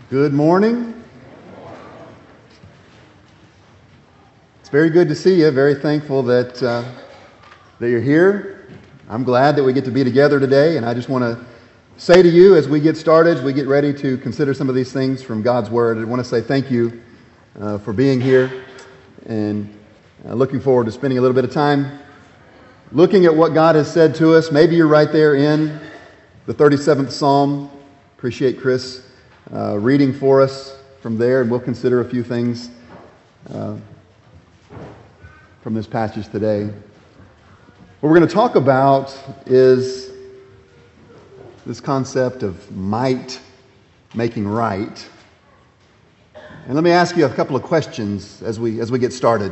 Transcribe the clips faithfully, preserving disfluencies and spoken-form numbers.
Good morning. It's very good to see you. Very thankful that uh, that you're here. I'm glad that we get to be together today, and I just want to say to you as we get started, as we get ready to consider some of these things from God's Word, I want to say thank you uh, for being here, and uh, looking forward to spending a little bit of time looking at what God has said to us. Maybe you're right there in the thirty-seventh Psalm. Appreciate Chris uh, reading for us from there, and we'll consider a few things uh, from this passage today. What we're going to talk about is this concept of might making right. And let me ask you a couple of questions as we as we get started.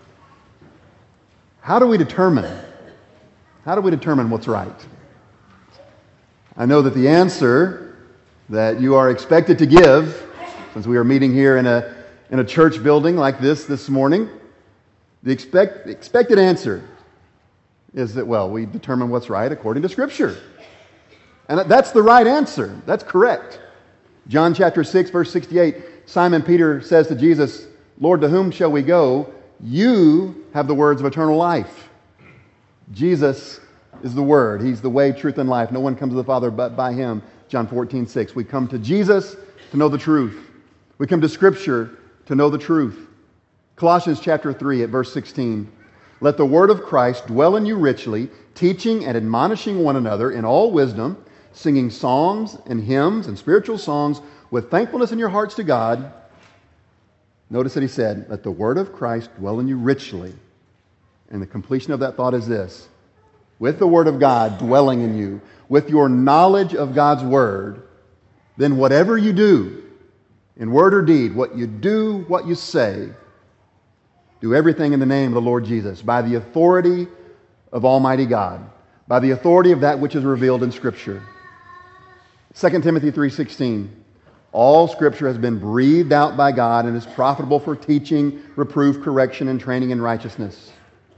How do we determine? How do we determine what's right? I know that the answer that you are expected to give, since we are meeting here in a in a church building like this this morning, the expect, expected answer is that, well, we determine what's right according to Scripture. And that's the right answer. That's correct. John chapter six, verse sixty-eight, Simon Peter says to Jesus, "Lord, to whom shall we go? You have the words of eternal life." Jesus is the Word. He's the way, truth, and life. No one comes to the Father but by Him. John fourteen, six. We come to Jesus to know the truth. We come to Scripture to know the truth. Colossians chapter three at verse sixteen. Let the word of Christ dwell in you richly, teaching and admonishing one another in all wisdom, singing psalms and hymns and spiritual songs with thankfulness in your hearts to God. Notice that he said, let the word of Christ dwell in you richly. And the completion of that thought is this. With the word of God dwelling in you, with your knowledge of God's word, then whatever you do, in word or deed, what you do, what you say, do everything in the name of the Lord Jesus, by the authority of Almighty God, by the authority of that which is revealed in Scripture. Second Timothy three sixteen. All Scripture has been breathed out by God and is profitable for teaching, reproof, correction, and training in righteousness.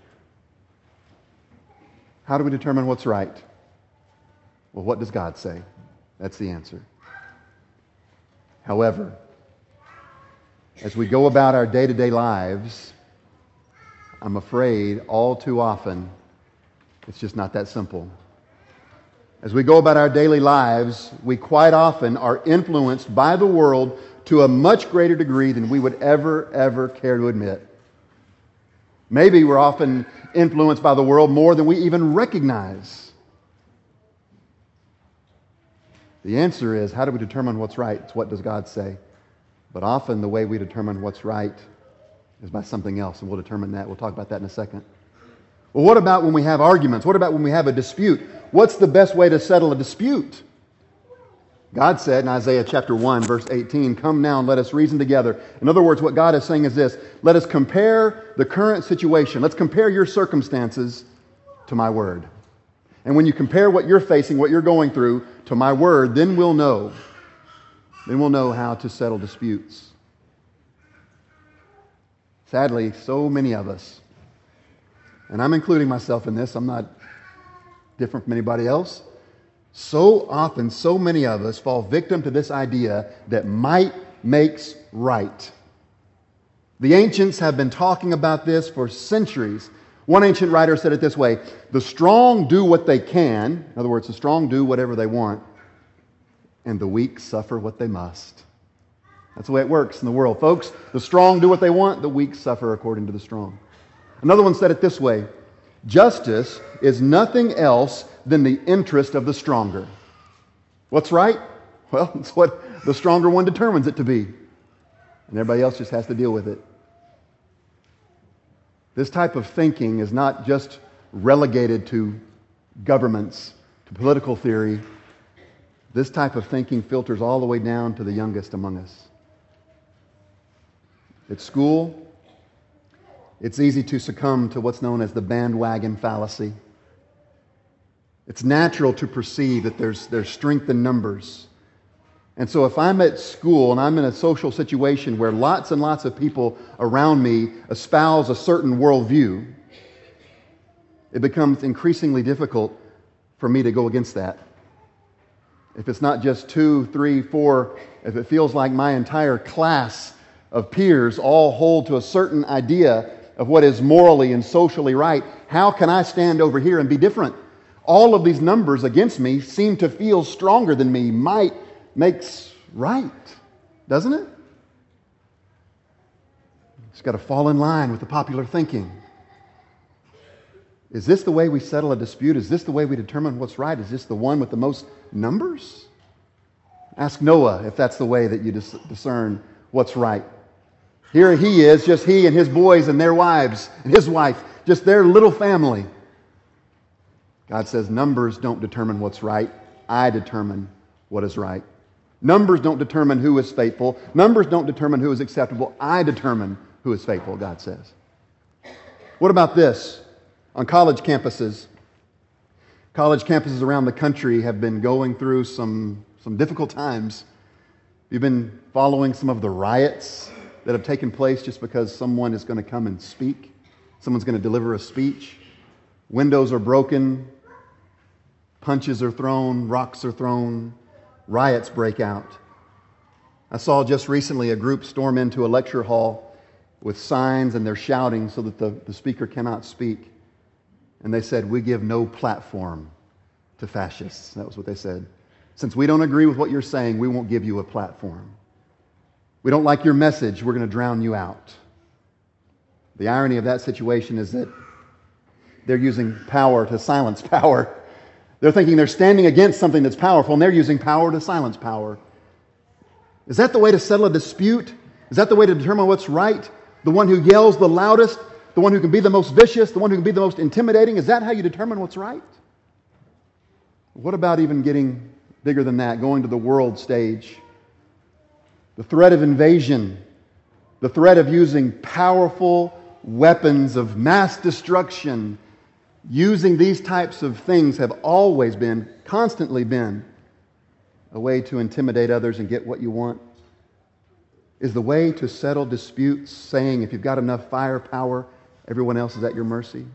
How do we determine what's right? Well, what does God say? That's the answer. However, as we go about our day-to-day lives, I'm afraid all too often it's just not that simple. As we go about our daily lives, we quite often are influenced by the world to a much greater degree than we would ever, ever care to admit. Maybe we're often influenced by the world more than we even recognize. The answer is, how do we determine what's right? It's what does God say? But often the way we determine what's right is by something else, and we'll determine that. We'll talk about that in a second. Well, what about when we have arguments? What about when we have a dispute? What's the best way to settle a dispute? God said in Isaiah chapter one, verse eighteen, "Come now and let us reason together." In other words, what God is saying is this: let us compare the current situation. Let's compare your circumstances to my word. And when you compare what you're facing, what you're going through, to my word, then we'll know. Then we'll know how to settle disputes. Sadly, so many of us, and I'm including myself in this, I'm not different from anybody else, so often, so many of us fall victim to this idea that might makes right. The ancients have been talking about this for centuries. One ancient writer said it this way: the strong do what they can, in other words, the strong do whatever they want, and the weak suffer what they must. That's the way it works in the world, folks. The strong do what they want, the weak suffer according to the strong. Another one said it this way: justice is nothing else than the interest of the stronger. What's right? Well, it's what the stronger one determines it to be. And everybody else just has to deal with it. This type of thinking is not just relegated to governments, to political theory. This type of thinking filters all the way down to the youngest among us. At school, it's easy to succumb to what's known as the bandwagon fallacy. It's natural to perceive that there's, there's strength in numbers. And so if I'm at school and I'm in a social situation where lots and lots of people around me espouse a certain worldview, it becomes increasingly difficult for me to go against that. if it's not just two, three, four, if it feels like my entire class of peers all hold to a certain idea of what is morally and socially right, how can I stand over here and be different? All of these numbers against me seem to feel stronger than me. Might makes right, doesn't it? It's got to fall in line with the popular thinking. Is this the way we settle a dispute? Is this the way we determine what's right? Is this the one with the most numbers? Ask Noah if that's the way that you dis- discern what's right. Here he is, just he and his boys and their wives and his wife, just their little family. God says, numbers don't determine what's right. I determine what is right. Numbers don't determine who is faithful. Numbers don't determine who is acceptable. I determine who is faithful, God says. What about this? On college campuses, college campuses around the country have been going through some, some difficult times. You've been following some of the riots that have taken place just because someone is going to come and speak. Someone's going to deliver a speech. Windows are broken. Punches are thrown. Rocks are thrown. Riots break out. I saw just recently a group storm into a lecture hall with signs, and they're shouting so that the, the speaker cannot speak. And they said, "We give no platform to fascists." That was what they said. Since we don't agree with what you're saying, we won't give you a platform. We don't like your message, we're going to drown you out. The irony of that situation is that they're using power to silence power. They're thinking they're standing against something that's powerful, and they're using power to silence power. Is that the way to settle a dispute? Is that the way to determine what's right? The one who yells the loudest? The one who can be the most vicious? The one who can be the most intimidating? Is that how you determine what's right? What about even getting bigger than that, going to the world stage? The threat of invasion, the threat of using powerful weapons of mass destruction, using these types of things have always been, constantly been, a way to intimidate others and get what you want. Is the way to settle disputes saying if you've got enough firepower, everyone else is at your mercy?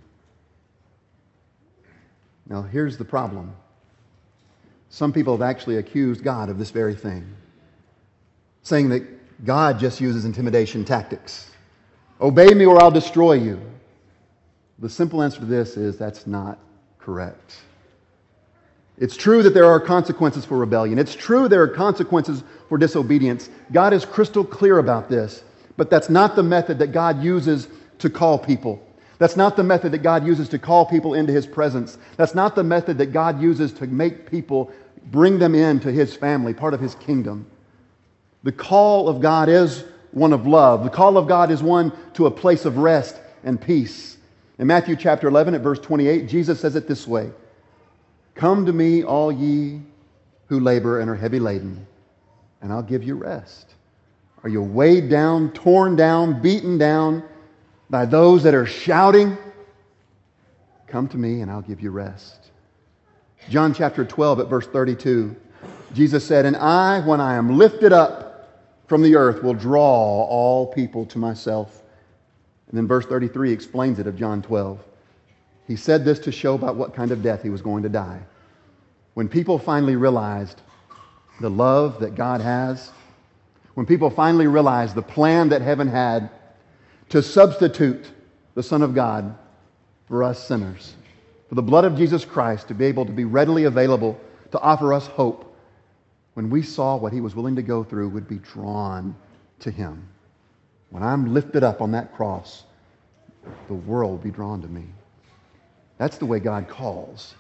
Now, here's the problem. Some people have actually accused God of this very thing, saying that God just uses intimidation tactics. Obey me or I'll destroy you. The simple answer to this is that's not correct. It's true that there are consequences for rebellion. It's true there are consequences for disobedience. God is crystal clear about this. But that's not the method that God uses to call people. That's not the method that God uses to call people into His presence. That's not the method that God uses to make people, bring them into His family, part of His kingdom. The call of God is one of love. The call of God is one to a place of rest and peace. In Matthew chapter eleven at verse twenty-eight, Jesus says it this way, "Come to me, all ye who labor and are heavy laden, and I'll give you rest." Are you weighed down, torn down, beaten down by those that are shouting? Come to me and I'll give you rest. John chapter twelve at verse thirty-two, Jesus said, "And I, when I am lifted up from the earth, will draw all people to myself." And then verse thirty-three explains it of John twelve. He said this to show about what kind of death He was going to die. When people finally realized the love that God has, when people finally realized the plan that heaven had to substitute the Son of God for us sinners, for the blood of Jesus Christ to be able to be readily available to offer us hope, when we saw what He was willing to go through, would be drawn to Him. When I'm lifted up on that cross, the world will be drawn to me. That's the way God calls.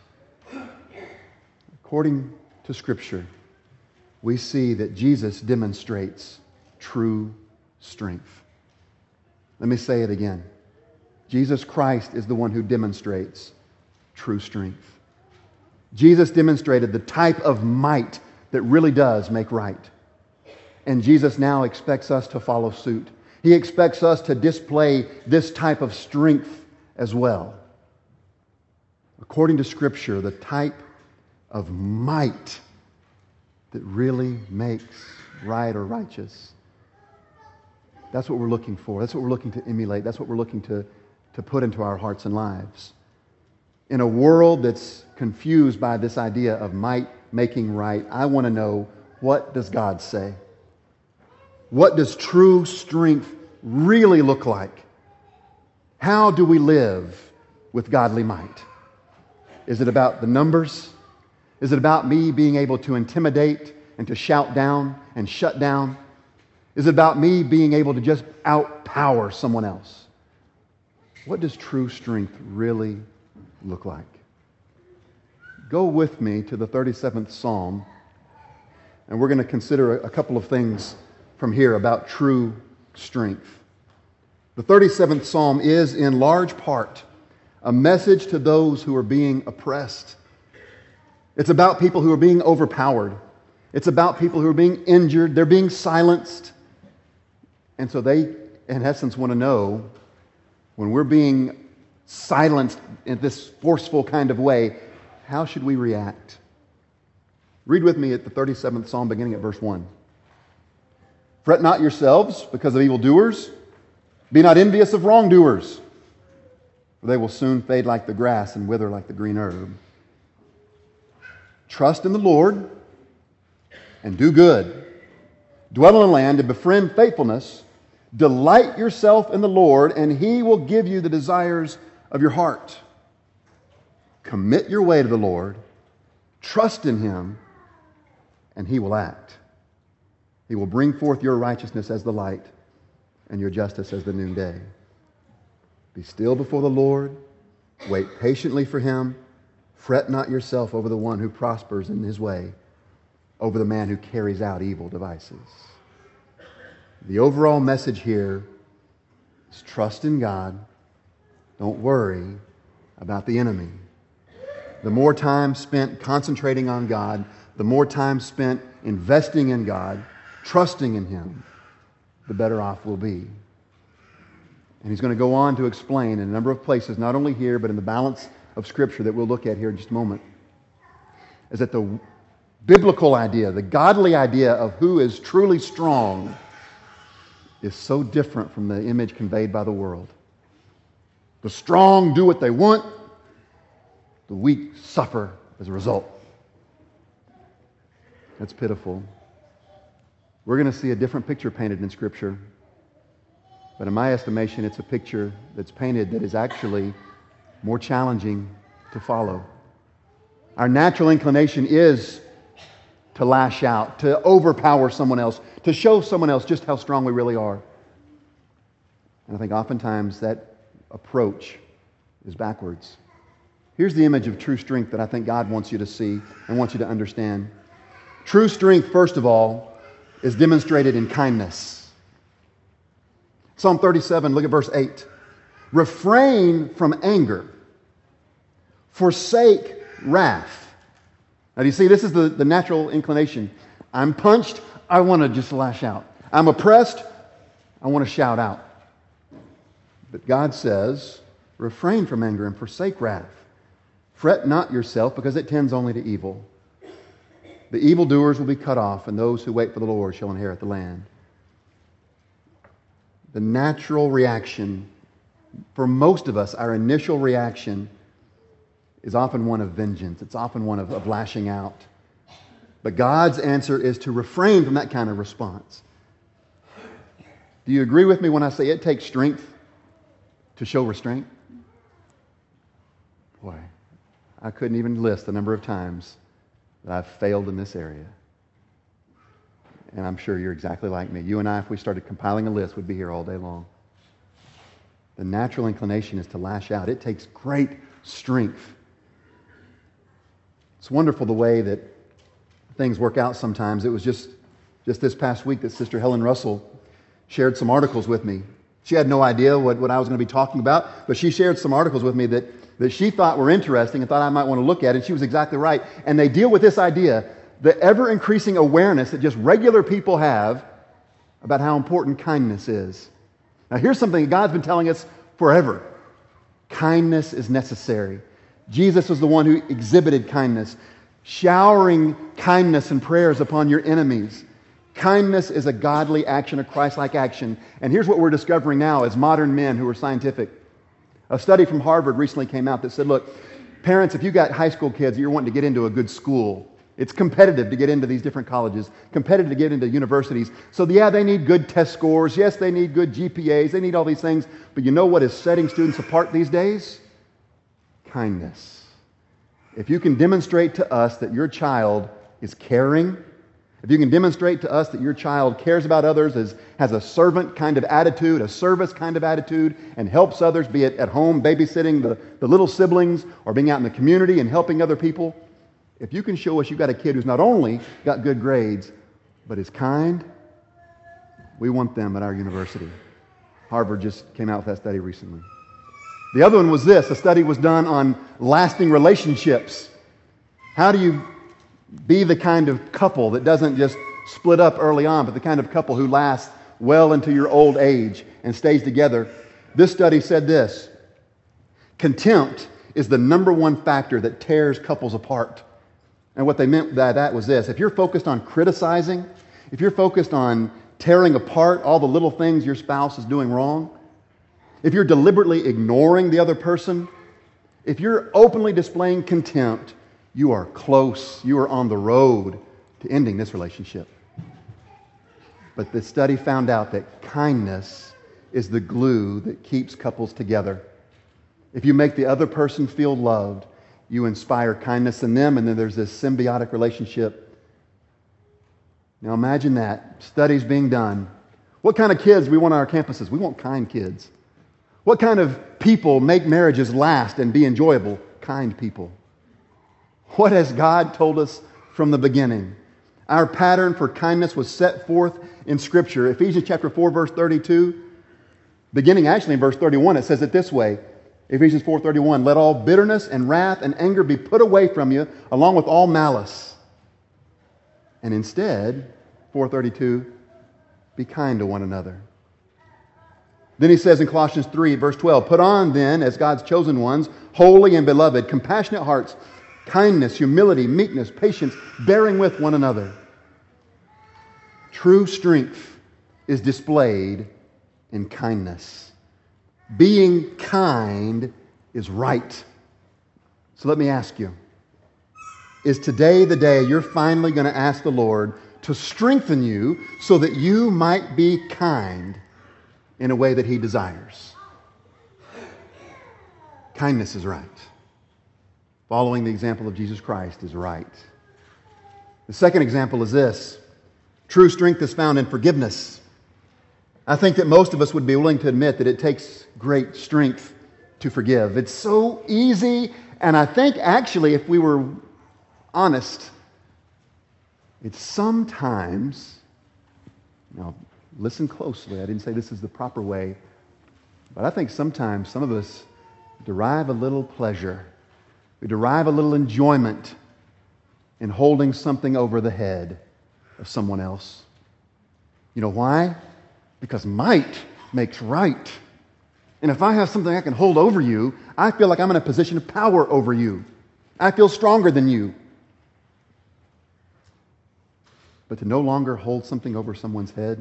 According to Scripture, we see that Jesus demonstrates true strength. Let me say it again. Jesus Christ is the one who demonstrates true strength. Jesus demonstrated the type of might that really does make right. And Jesus now expects us to follow suit. He expects us to display this type of strength as well. According to Scripture, the type of might that really makes right or righteous. That's what we're looking for. That's what we're looking to emulate. That's what we're looking to, to put into our hearts and lives. In a world that's confused by this idea of might making right. I want to know, what does God say? What does true strength really look like? How do we live with godly might? Is it about the numbers? Is it about me being able to intimidate and to shout down and shut down? Is it about me being able to just outpower someone else? What does true strength really look like? Go with me to the thirty-seventh Psalm, and we're going to consider a couple of things from here about true strength. The thirty-seventh Psalm is in large part a message to those who are being oppressed. It's about people who are being overpowered. It's about people who are being injured. They're being silenced. And so they, in essence, want to know, when we're being silenced in this forceful kind of way, how should we react? Read with me at the thirty-seventh Psalm, beginning at verse one. Fret not yourselves because of evildoers. Be not envious of wrongdoers, for they will soon fade like the grass and wither like the green herb. Trust in the Lord and do good. Dwell in the land and befriend faithfulness. Delight yourself in the Lord, and He will give you the desires of your heart. Commit your way to the Lord. Trust in Him, and He will act. He will bring forth your righteousness as the light and your justice as the noonday. Be still before the Lord. Wait patiently for Him. Fret not yourself over the one who prospers in his way, over the man who carries out evil devices. The overall message here is trust in God. Don't worry about the enemy. The more time spent concentrating on God, the more time spent investing in God, trusting in Him, the better off we'll be. And he's going to go on to explain in a number of places, not only here, but in the balance of Scripture that we'll look at here in just a moment, is that the biblical idea, the godly idea of who is truly strong is so different from the image conveyed by the world. The strong do what they want. The weak suffer as a result. That's pitiful. We're going to see a different picture painted in Scripture. But in my estimation, it's a picture that's painted that is actually more challenging to follow. Our natural inclination is to lash out, to overpower someone else, to show someone else just how strong we really are. And I think oftentimes that approach is backwards. Here's the image of true strength that I think God wants you to see and wants you to understand. True strength, first of all, is demonstrated in kindness. Psalm thirty-seven, look at verse eight. Refrain from anger. Forsake wrath. Now, do you see, this is the, the natural inclination. I'm punched, I want to just lash out. I'm oppressed, I want to shout out. But God says, refrain from anger and forsake wrath. Fret not yourself, because it tends only to evil. The evildoers will be cut off, and those who wait for the Lord shall inherit the land. The natural reaction, for most of us, our initial reaction is often one of vengeance. It's often one of, of lashing out. But God's answer is to refrain from that kind of response. Do you agree with me when I say it takes strength to show restraint? Boy, I couldn't even list the number of times that I've failed in this area. And I'm sure you're exactly like me. You and I, if we started compiling a list, would be here all day long. The natural inclination is to lash out. It takes great strength. It's wonderful the way that things work out sometimes. It was just, just this past week that Sister Helen Russell shared some articles with me. She had no idea what, what I was going to be talking about, but she shared some articles with me that, that she thought were interesting and thought I might want to look at, and she was exactly right. And they deal with this idea, the ever-increasing awareness that just regular people have about how important kindness is. Now, here's something that God's been telling us forever. Kindness is necessary. Jesus was the one who exhibited kindness, showering kindness and prayers upon your enemies. Kindness is a godly action, a Christ-like action. And here's what we're discovering now as modern men who are scientific. A study from Harvard recently came out that said, look, parents, if you got high school kids that you're wanting to get into a good school, It's competitive to get into these different colleges, competitive to get into universities. So yeah, they need good test scores. Yes, they need good G P As. They need all these things. But you know what is setting students apart these days? Kindness. If you can demonstrate to us that your child is caring, if you can demonstrate to us that your child cares about others, is, has a servant kind of attitude, a service kind of attitude, and helps others, be it at home, babysitting the, the little siblings, or being out in the community and helping other people, if you can show us you've got a kid who's not only got good grades, but is kind, we want them at our university. Harvard just came out with that study recently. The other one was this. A study was done on lasting relationships. How do you be the kind of couple that doesn't just split up early on, but the kind of couple who lasts well into your old age and stays together? This study said this: contempt is the number one factor that tears couples apart. And what they meant by that was this: if you're focused on criticizing, if you're focused on tearing apart all the little things your spouse is doing wrong, if you're deliberately ignoring the other person, if you're openly displaying contempt, you are close, you are on the road to ending this relationship. But the study found out that kindness is the glue that keeps couples together. If you make the other person feel loved, you inspire kindness in them, and then there's this symbiotic relationship. Now imagine that. Studies being done. What kind of kids we want on our campuses? We want kind kids. What kind of people make marriages last and be enjoyable? Kind people. What has God told us from the beginning? Our pattern for kindness was set forth in Scripture. Ephesians chapter four, verse thirty-two, beginning actually in verse thirty-one, it says it this way. Ephesians four thirty-one, let all bitterness and wrath and anger be put away from you, along with all malice. And instead, four thirty-two, be kind to one another. Then he says in Colossians three, verse twelve, put on then, as God's chosen ones, holy and beloved, compassionate hearts, kindness, humility, meekness, patience, bearing with one another. True strength is displayed in kindness. Being kind is right. So let me ask you, is today the day you're finally going to ask the Lord to strengthen you so that you might be kind in a way that He desires? Kindness is right. Following the example of Jesus Christ is right. The second example is this: true strength is found in forgiveness. I think that most of us would be willing to admit that it takes great strength to forgive. It's so easy, and I think actually, if we were honest, it's sometimes, now listen closely, I didn't say this is the proper way, but I think sometimes some of us derive a little pleasure, we derive a little enjoyment in holding something over the head of someone else. You know why? Because might makes right. And if I have something I can hold over you, I feel like I'm in a position of power over you. I feel stronger than you. But to no longer hold something over someone's head,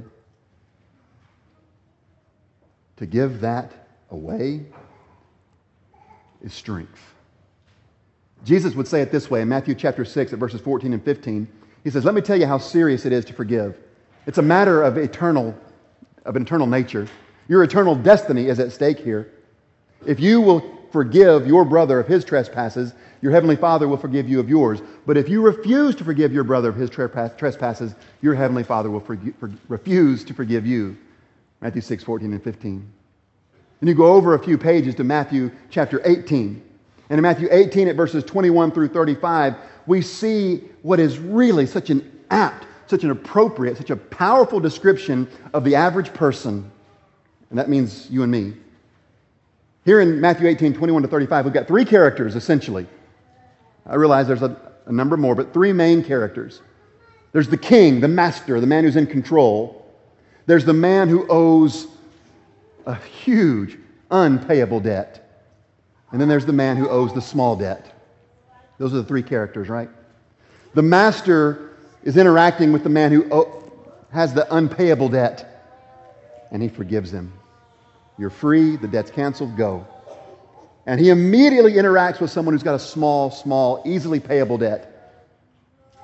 to give that away, is strength. Jesus would say it this way in Matthew chapter six at verses fourteen and fifteen. He says, let me tell you how serious it is to forgive. It's a matter of eternal, of an eternal nature. Your eternal destiny is at stake here. If you will forgive your brother of his trespasses, your heavenly Father will forgive you of yours. But if you refuse to forgive your brother of his trespasses, your heavenly Father will forgive, for, refuse to forgive you. Matthew six, fourteen and fifteen. Then you go over a few pages to Matthew chapter eighteen. And in Matthew eighteen, at verses twenty-one through thirty-five, we see what is really such an apt, such an appropriate, such a powerful description of the average person. And that means you and me. Here in Matthew eighteen, twenty-one to thirty-five, we've got three characters, essentially. I realize there's a, a number more, but three main characters. There's the king, the master, the man who's in control. There's the man who owes a huge, unpayable debt. And then there's the man who owes the small debt. Those are the three characters, right? The master is interacting with the man who has the unpayable debt, and he forgives him. You're free, the debt's canceled, go. And he immediately interacts with someone who's got a small, small, easily payable debt.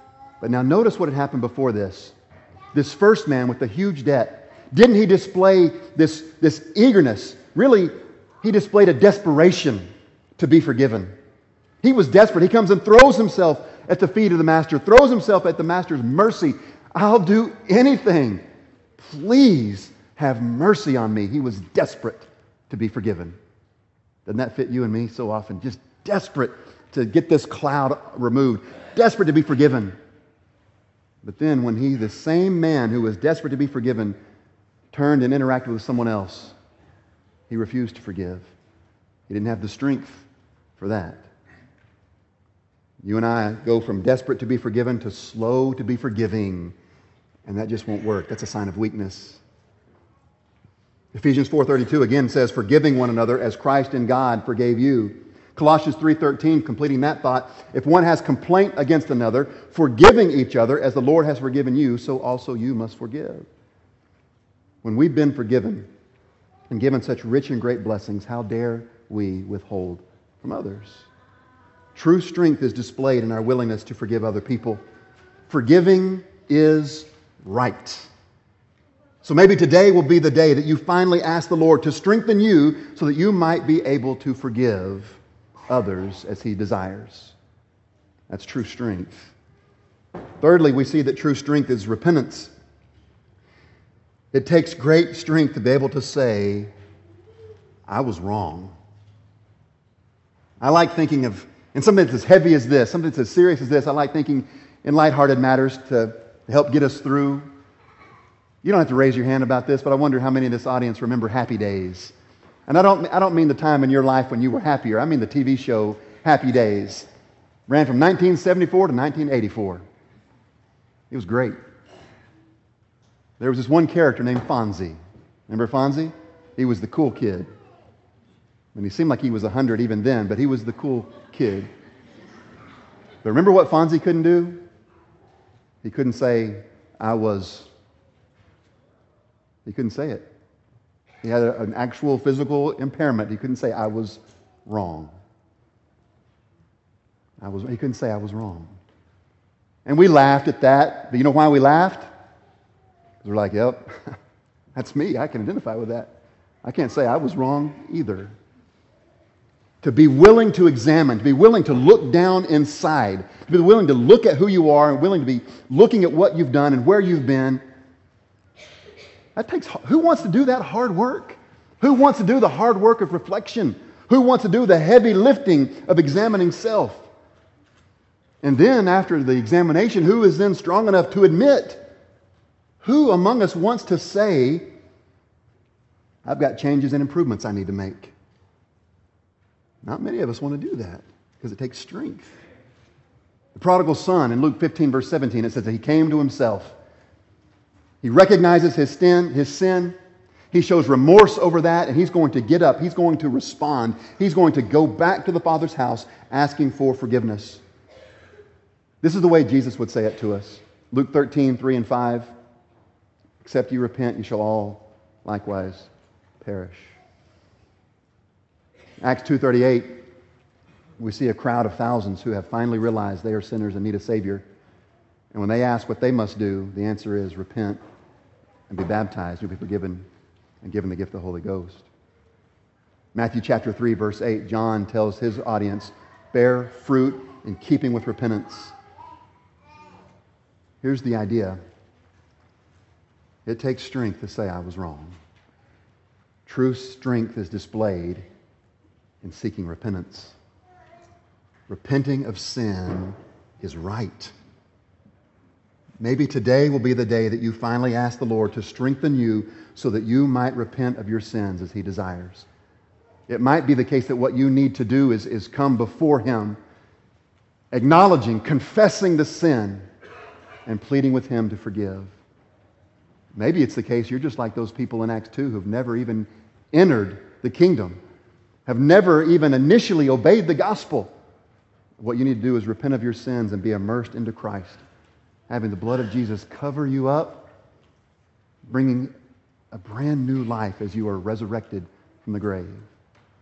But now notice what had happened before this. This first man with the huge debt, didn't he display this, this eagerness? Really, he displayed a desperation to be forgiven. He was desperate. He comes and throws himself at the feet of the master, throws himself at the master's mercy. I'll do anything. Please have mercy on me. He was desperate to be forgiven. Doesn't that fit you and me so often? Just desperate to get this cloud removed. Desperate to be forgiven. But then when he, the same man who was desperate to be forgiven, turned and interacted with someone else, he refused to forgive. He didn't have the strength for that. You and I go from desperate to be forgiven to slow to be forgiving, and that just won't work. That's a sign of weakness. Ephesians four thirty-two again says, forgiving one another as Christ in God forgave you. Colossians three thirteen, completing that thought, if one has complaint against another, forgiving each other as the Lord has forgiven you, so also you must forgive. When we've been forgiven and given such rich and great blessings, how dare we withhold from others? True strength is displayed in our willingness to forgive other people. Forgiving is right. So maybe today will be the day that you finally ask the Lord to strengthen you so that you might be able to forgive others as He desires. That's true strength. Thirdly, we see that true strength is repentance. It takes great strength to be able to say, I was wrong. I like thinking of, and something that's as heavy as this, something that's as serious as this, I like thinking in lighthearted matters to help get us through. You don't have to raise your hand about this, but I wonder how many in this audience remember Happy Days. And I don't, I don't mean the time in your life when you were happier. I mean the T V show Happy Days. Ran from nineteen seventy-four to nineteen eighty-four. It was great. There was this one character named Fonzie. Remember Fonzie? He was the cool kid. And he seemed like he was a hundred even then, but he was the cool kid. But remember what Fonzie couldn't do? He couldn't say, I was... He couldn't say it. He had a, an actual physical impairment. He couldn't say, I was wrong. I was, he couldn't say, I was wrong. And we laughed at that. But you know why we laughed? Because we're like, yep, that's me. I can identify with that. I can't say I was wrong either. To be willing to examine, to be willing to look down inside, to be willing to look at who you are and willing to be looking at what you've done and where you've been. That takes, who wants to do that hard work? Who wants to do the hard work of reflection? Who wants to do the heavy lifting of examining self? And then after the examination, who is then strong enough to admit? Who among us wants to say, I've got changes and improvements I need to make? Not many of us want to do that because it takes strength. The prodigal son in Luke fifteen, verse seventeen, it says that he came to himself. He recognizes his sin, his sin. He shows remorse over that, and he's going to get up. He's going to respond. He's going to go back to the Father's house asking for forgiveness. This is the way Jesus would say it to us. Luke thirteen, three and five. Except you repent, you shall all likewise perish. Acts two thirty-eight, we see a crowd of thousands who have finally realized they are sinners and need a Savior. And when they ask what they must do, the answer is repent and be baptized. You'll be forgiven and given the gift of the Holy Ghost. Matthew chapter three, verse eight, John tells his audience, bear fruit in keeping with repentance. Here's the idea. It takes strength to say I was wrong. True strength is displayed in seeking repentance. Repenting of sin is right. Maybe today will be the day that you finally ask the Lord to strengthen you so that you might repent of your sins as He desires. It might be the case that what you need to do is, is come before Him, acknowledging, confessing the sin, and pleading with Him to forgive. Maybe it's the case you're just like those people in Acts two who've never even entered the kingdom, have never even initially obeyed the gospel. What you need to do is repent of your sins and be immersed into Christ, having the blood of Jesus cover you up, bringing a brand new life as you are resurrected from the grave.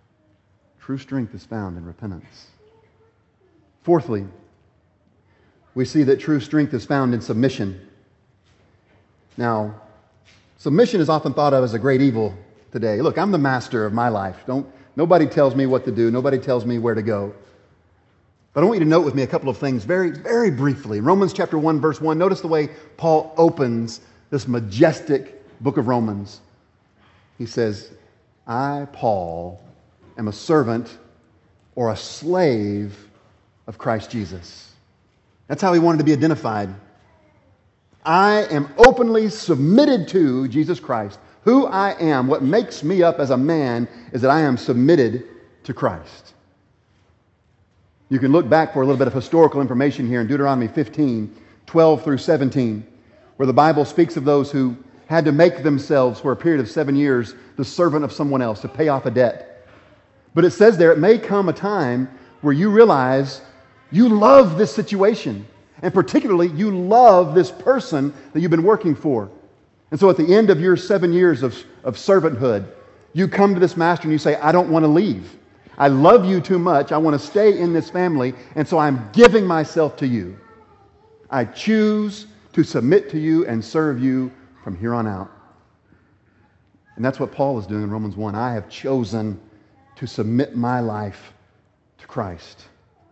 True strength is found in repentance. Fourthly, we see that true strength is found in submission. Now, submission is often thought of as a great evil today. Look, I'm the master of my life. Don't, nobody tells me what to do. Nobody tells me where to go. But I want you to note with me a couple of things very, very briefly. Romans chapter one, verse one, notice the way Paul opens this majestic book of Romans. He says, I, Paul, am a servant or a slave of Christ Jesus. That's how he wanted to be identified. I am openly submitted to Jesus Christ. Who I am, what makes me up as a man, is that I am submitted to Christ. You can look back for a little bit of historical information here in Deuteronomy fifteen, twelve through seventeen, where the Bible speaks of those who had to make themselves, for a period of seven years, the servant of someone else to pay off a debt. But it says there, it may come a time where you realize you love this situation. And particularly, you love this person that you've been working for. And so at the end of your seven years of, of servanthood, you come to this master and you say, I don't want to leave. I love you too much. I want to stay in this family. And so I'm giving myself to you. I choose to submit to you and serve you from here on out. And that's what Paul is doing in Romans one. I have chosen to submit my life to Christ.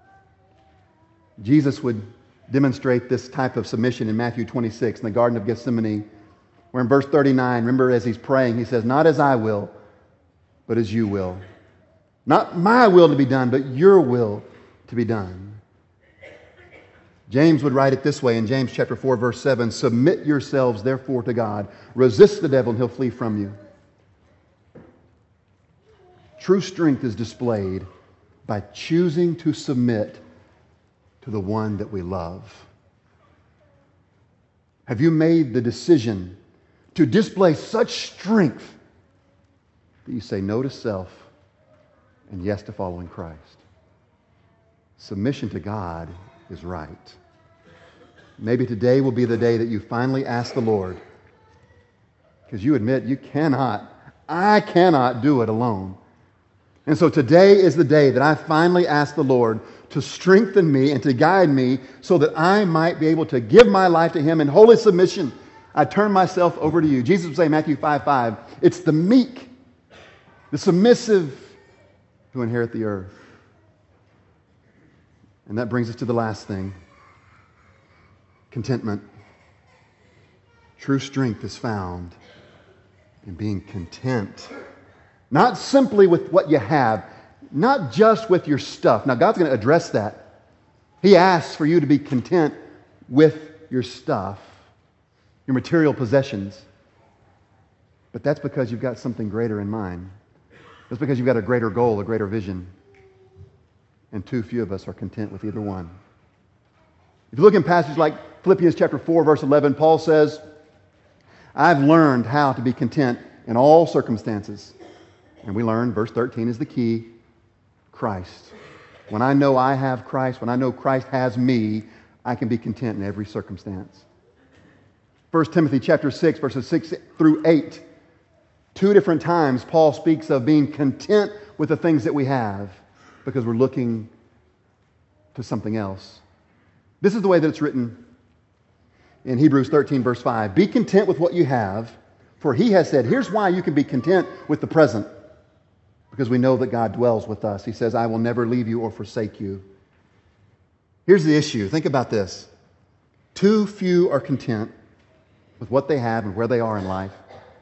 Jesus would demonstrate this type of submission in Matthew twenty-six in the Garden of Gethsemane, where in verse thirty-nine, remember as he's praying, he says, not as I will, but as you will. Not my will to be done, but your will to be done. James would write it this way in James chapter four, verse seven, submit yourselves therefore to God. Resist the devil and he'll flee from you. True strength is displayed by choosing to submit to the one that we love. Have you made the decision to display such strength that you say no to self and yes to following Christ? Submission to God is right. Maybe today will be the day that you finally ask the Lord, because you admit you cannot, I cannot do it alone. And so today is the day that I finally ask the Lord to strengthen me and to guide me so that I might be able to give my life to Him in holy submission. I turn myself over to you. Jesus would say in Matthew five five, it's the meek, the submissive who inherit the earth. And that brings us to the last thing. Contentment. True strength is found in being content. Not simply with what you have, not just with your stuff. Now, God's going to address that. He asks for you to be content with your stuff, your material possessions. But that's because you've got something greater in mind. That's because you've got a greater goal, a greater vision. And too few of us are content with either one. If you look in passages like Philippians chapter four, verse eleven, Paul says, I've learned how to be content in all circumstances. And we learn, verse thirteen is the key, Christ. When I know I have Christ, when I know Christ has me, I can be content in every circumstance. First Timothy chapter six, verses six through eight. Two different times Paul speaks of being content with the things that we have because we're looking to something else. This is the way that it's written in Hebrews thirteen, verse five. Be content with what you have, for he has said, here's why you can be content with the present. Because we know that God dwells with us. He says, I will never leave you or forsake you. Here's the issue. Think about this. Too few are content with what they have and where they are in life.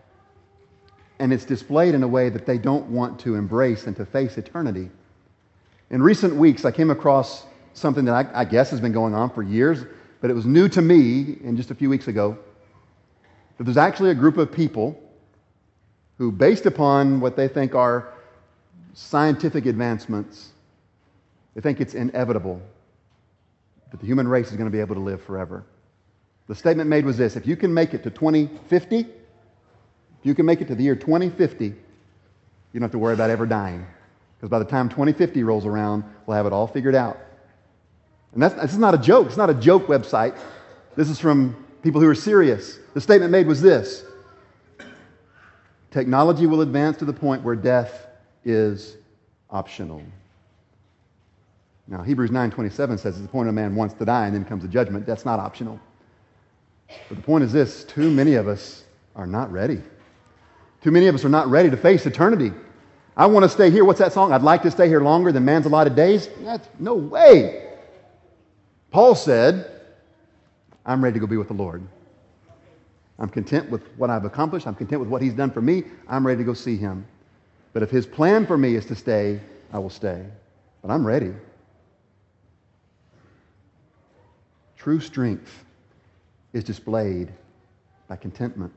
And it's displayed in a way that they don't want to embrace and to face eternity. In recent weeks, I came across something that I, I guess has been going on for years, but it was new to me in just a few weeks ago. That there's actually a group of people who, based upon what they think are scientific advancements, they think it's inevitable that the human race is going to be able to live forever. The statement made was this: if you can make it to twenty fifty, if you can make it to the year twenty fifty, you don't have to worry about ever dying. Because by the time twenty fifty rolls around, we'll have it all figured out. And that's, this is not a joke. It's not a joke website. This is from people who are serious. The statement made was this: technology will advance to the point where death is optional. Now, Hebrews nine twenty-seven says it's the point of man wants to die and then comes the judgment. That's not optional. But the point is this, too many of us are not ready. Too many of us are not ready to face eternity. I want to stay here. What's that song? I'd like to stay here longer than man's allotted days. That's no way. Paul said, I'm ready to go be with the Lord. I'm content with what I've accomplished. I'm content with what He's done for me. I'm ready to go see Him. But if His plan for me is to stay, I will stay. But I'm ready. True strength is displayed by contentment.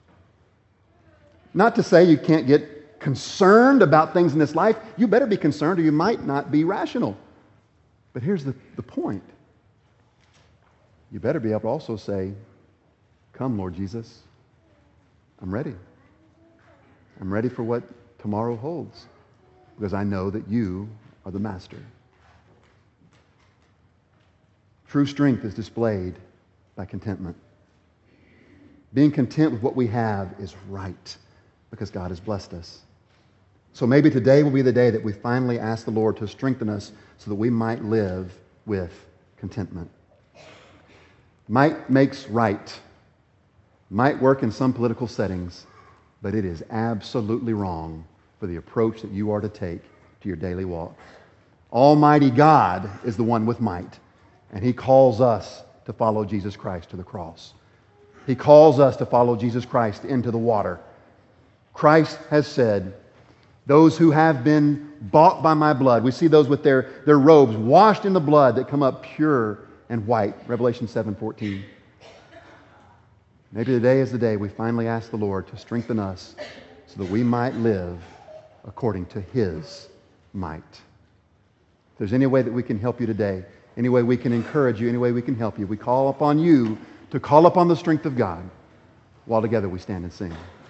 Not to say you can't get concerned about things in this life. You better be concerned or you might not be rational. But here's the, the point. You better be able to also say, come, Lord Jesus. I'm ready. I'm ready for what tomorrow holds because I know that you are the master. True strength is displayed by contentment. Being content with what we have is right because God has blessed us. So maybe today will be the day that we finally ask the Lord to strengthen us so that we might live with contentment. Might makes right. Might work in some political settings, but it is absolutely wrong for the approach that you are to take to your daily walk. Almighty God is the one with might, and He calls us to follow Jesus Christ to the cross. He calls us to follow Jesus Christ into the water. Christ has said, those who have been bought by my blood, we see those with their, their robes washed in the blood that come up pure and white. Revelation seven fourteen. Maybe today is the day we finally ask the Lord to strengthen us so that we might live according to His might. If there's any way that we can help you today, any way we can encourage you, any way we can help you, we call upon you to call upon the strength of God while together we stand and sing.